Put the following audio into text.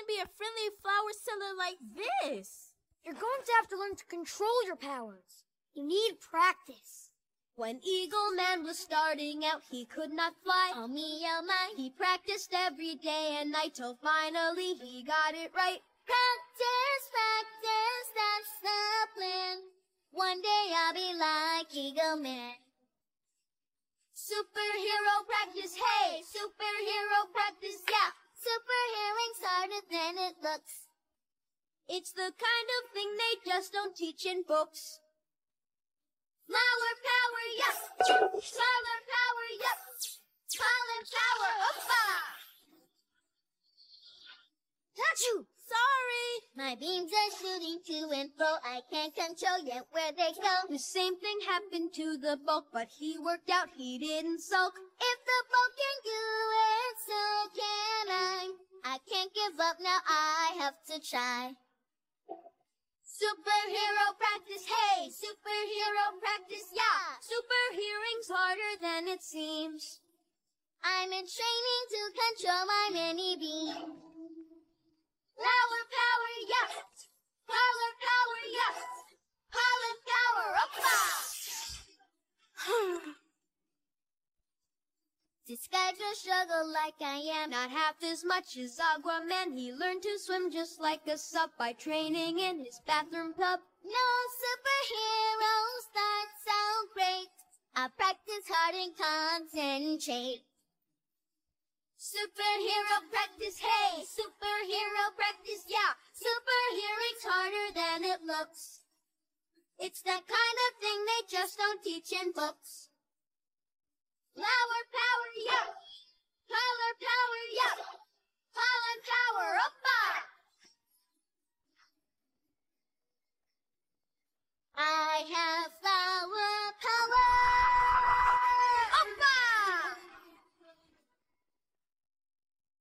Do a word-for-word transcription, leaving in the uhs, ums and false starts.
to be a friendly flower seller like this? You're going to have to learn to control your powers. You need practice. When Eagle Man was starting out, he could not fly. Oh me, oh my, he practiced every day and night till finally he got it right. Practice, practice, that's the plan. One day I'll be like Eagle Man. Superhero practice, hey! Superhero practice, yeah! Superheroing's harder than it looks. It's the kind of thing they just don't teach in books. Flower power, yes! Flower power, yes! Pollen power, hoppa! Achoo! Sorry! My beams are shooting to and fro. I can't control yet where they go. The same thing happened to the bulk, but he worked out, he didn't sulk. If the bulk can do it, so can I. I can't give up now, I have to try. Superhero practice, hey! Superhero practice, yeah! Superhearing's harder than it seems. I'm in training to control my mini beam. Flower power, yes! Power power, yes! Pollen power, uppa! Disguise a struggle like I am, not half as much as Aquaman. He learned to swim just like a sub by training in his bathroom tub. No superheroes, that sound great. I practice hard and concentrate. Superhero practice, hey! Superhero practice, yeah! Superheroing's harder than it looks. It's that kind of thing they just don't teach in books. Flower power, yeah! Power power, yeah! Pollen power, uppa! I have